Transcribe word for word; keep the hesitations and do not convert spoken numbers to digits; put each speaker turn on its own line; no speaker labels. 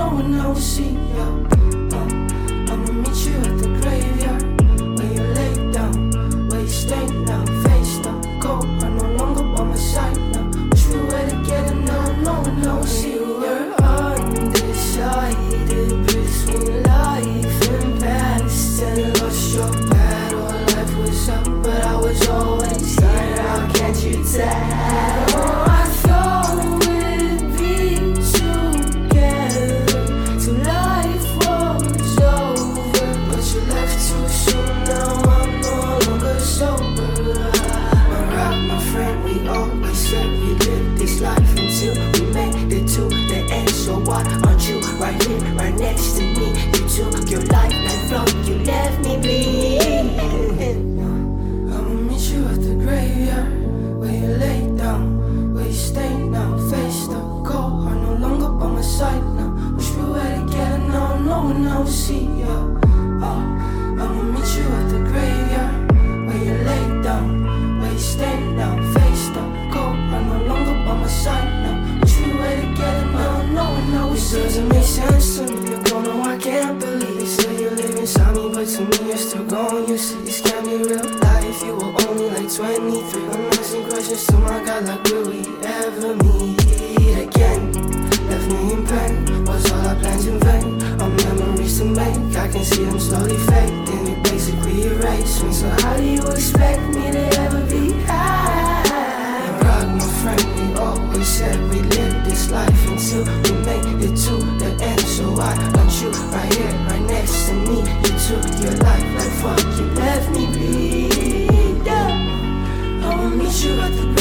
no one will see ya. Uh, I'ma meet you at the graveyard, where you lay down, where you stay now, face down, go. I'm no longer by my side now. Wish we were together now, no one will see ya. We're undecided between life and past, and lost your battle. Life was up, but I was always down. How can't you tell? Oh, I thought we'd be together till life was over, but you left too soon. Now I'm no longer sober. My rock, my friend, we always said we live this life until we made it to the end. So why aren't you right here, right next to me? You took your life lifelong, you left me bleeding. I'ma meet you at the graveyard, where you lay down, where you stay now, face the go. I'm no longer by my side now. Wish we were together now, no one will see ya. Uh, I'ma meet you at the graveyard, where you lay down, where you stay now, face the go. I'm no longer by my side now. Wish we were together now, no one will see ya. It doesn't make sense to me. You don't know I can't believe. They say you live inside me, but to me you're still gone. You say this can't be real life. You were only like twenty-three. I'm asking questions to my God, like will we ever meet again? Left me in pain, was all our plans in vain? Our memories to make, I can see them slowly fading. It basically erased me. So how do you expect me to ever be high? Rock, my friend, we always said we live this life until we make it to the end. So why aren't you right here, right next to me? You took your life like fuck, you left me bleed. I'ma meet you at the